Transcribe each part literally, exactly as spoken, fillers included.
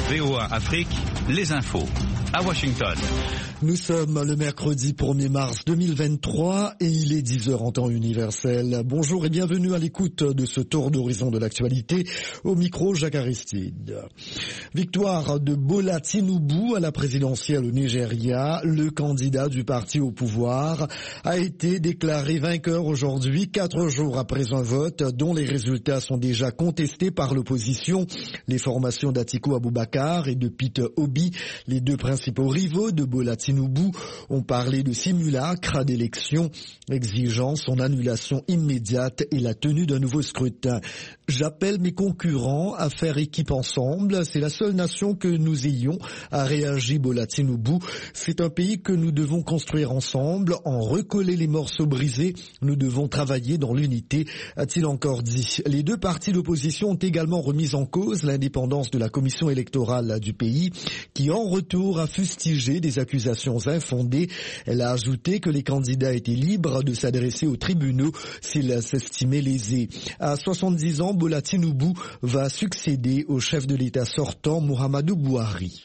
V O A Afrique, les infos. À Washington. Nous sommes le mercredi premier mars deux mille vingt-trois et il est dix heures en temps universel. Bonjour et bienvenue à l'écoute de ce tour d'horizon de l'actualité. Au micro, Jacques Aristide. Victoire de Bola Tinubu à la présidentielle au Nigeria. Le candidat du parti au pouvoir a été déclaré vainqueur aujourd'hui, quatre jours après un vote dont les résultats sont déjà contestés par l'opposition. Les formations d'Atiku Abubakar et de Peter Obi, les deux principaux rivaux de Bola Tinubu, ont parlé de simulacre d'élection, exigeant son annulation immédiate et la tenue d'un nouveau scrutin. J'appelle mes concurrents à faire équipe ensemble. C'est la seule nation que nous ayons, a réagi Bola Tinubu. C'est un pays que nous devons construire ensemble, en recoller les morceaux brisés. Nous devons travailler dans l'unité, a-t-il encore dit. Les deux partis d'opposition ont également remis en cause l'indépendance de la commission électorale du pays, qui en retour a fustigé des accusations infondées. Elle a ajouté que les candidats étaient libres de s'adresser aux tribunaux s'ils s'estimaient lésés. À soixante-dix ans, Bola Tinubu va succéder au chef de l'État sortant, Muhammadu Buhari.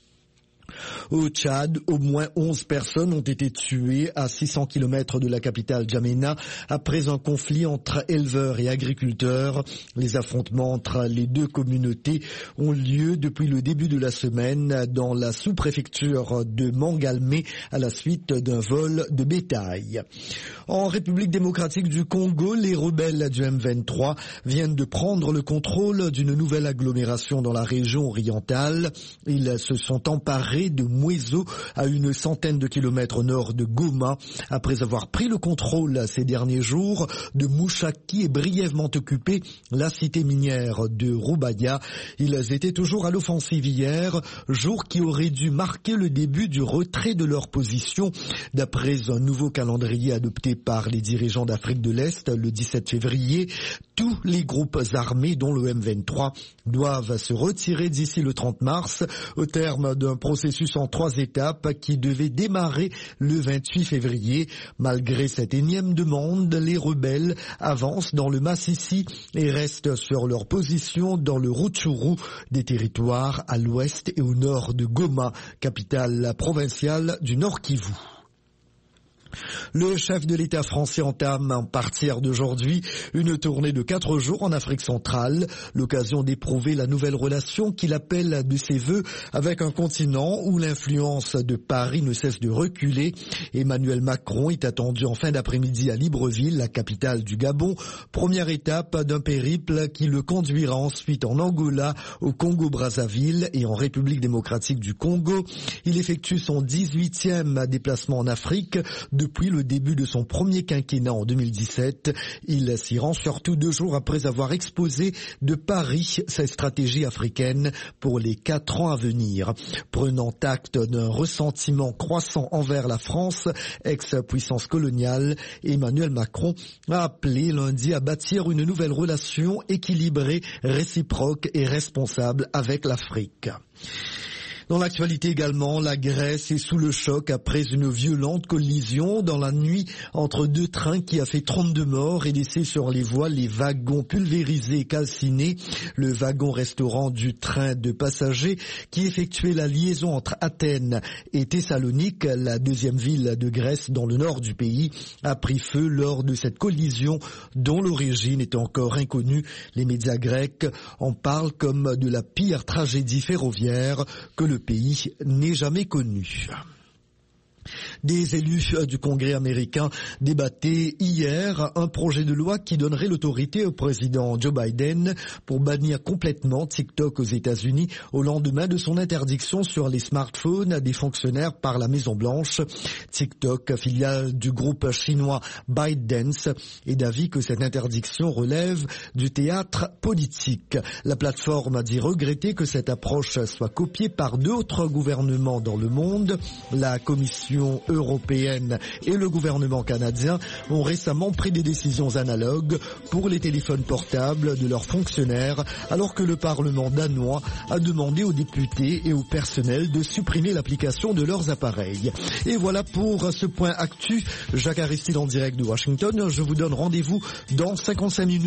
Au Tchad, au moins onze personnes ont été tuées à six cents kilomètres de la capitale N'Djamena après un conflit entre éleveurs et agriculteurs. Les affrontements entre les deux communautés ont lieu depuis le début de la semaine dans la sous-préfecture de Mangalmé à la suite d'un vol de bétail. En République démocratique du Congo, les rebelles du M vingt-trois viennent de prendre le contrôle d'une nouvelle agglomération dans la région orientale. Ils se sont emparés de Mweso, à une centaine de kilomètres au nord de Goma. Après avoir pris le contrôle ces derniers jours de Mouchaki et brièvement occupé la cité minière de Rubaya, ils étaient toujours à l'offensive hier, jour qui aurait dû marquer le début du retrait de leur position. D'après un nouveau calendrier adopté par les dirigeants d'Afrique de l'Est le dix-sept février, tous les groupes armés, dont le M vingt-trois, doivent se retirer d'ici le trente mars, au terme d'un processus en trois étapes qui devait démarrer le vingt-huit février. Malgré cette énième demande, les rebelles avancent dans le Massissi et restent sur leur position dans le Rutshuru, des territoires à l'ouest et au nord de Goma, capitale provinciale du Nord Kivu. Le chef de l'État français entame à partir d'aujourd'hui une tournée de quatre jours en Afrique centrale, l'occasion d'éprouver la nouvelle relation qu'il appelle de ses vœux avec un continent où l'influence de Paris ne cesse de reculer. Emmanuel Macron est attendu en fin d'après-midi à Libreville, la capitale du Gabon, première étape d'un périple qui le conduira ensuite en Angola, au Congo-Brazzaville et en République démocratique du Congo. Il effectue son dix-huitième déplacement en Afrique depuis le début de son premier quinquennat en deux mille dix-sept. Il s'y rend surtout deux jours après avoir exposé de Paris sa stratégie africaine pour les quatre ans à venir. Prenant acte d'un ressentiment croissant envers la France, ex-puissance coloniale, Emmanuel Macron a appelé lundi à bâtir une nouvelle relation équilibrée, réciproque et responsable avec l'Afrique. Dans l'actualité également, la Grèce est sous le choc après une violente collision dans la nuit entre deux trains qui a fait trente-deux morts et laissé sur les voies les wagons pulvérisés et calcinés. Le wagon-restaurant du train de passagers qui effectuait la liaison entre Athènes et Thessalonique, la deuxième ville de Grèce dans le nord du pays, a pris feu lors de cette collision dont l'origine est encore inconnue. Les médias grecs en parlent comme de la pire tragédie ferroviaire que le pays n'ait jamais connu. Des élus du Congrès américain débattaient hier un projet de loi qui donnerait l'autorité au président Joe Biden pour bannir complètement TikTok aux États-Unis au lendemain de son interdiction sur les smartphones des fonctionnaires par la Maison-Blanche. TikTok, filiale du groupe chinois ByteDance, est d'avis que cette interdiction relève du théâtre politique. La plateforme a dit regretter que cette approche soit copiée par d'autres gouvernements dans le monde. La Commission européenne et le gouvernement canadien ont récemment pris des décisions analogues pour les téléphones portables de leurs fonctionnaires, alors que le Parlement danois a demandé aux députés et au personnel de supprimer l'application de leurs appareils. Et voilà pour ce point actu. Jacques Aristide en direct de Washington. Je vous donne rendez-vous dans cinquante-cinq minutes.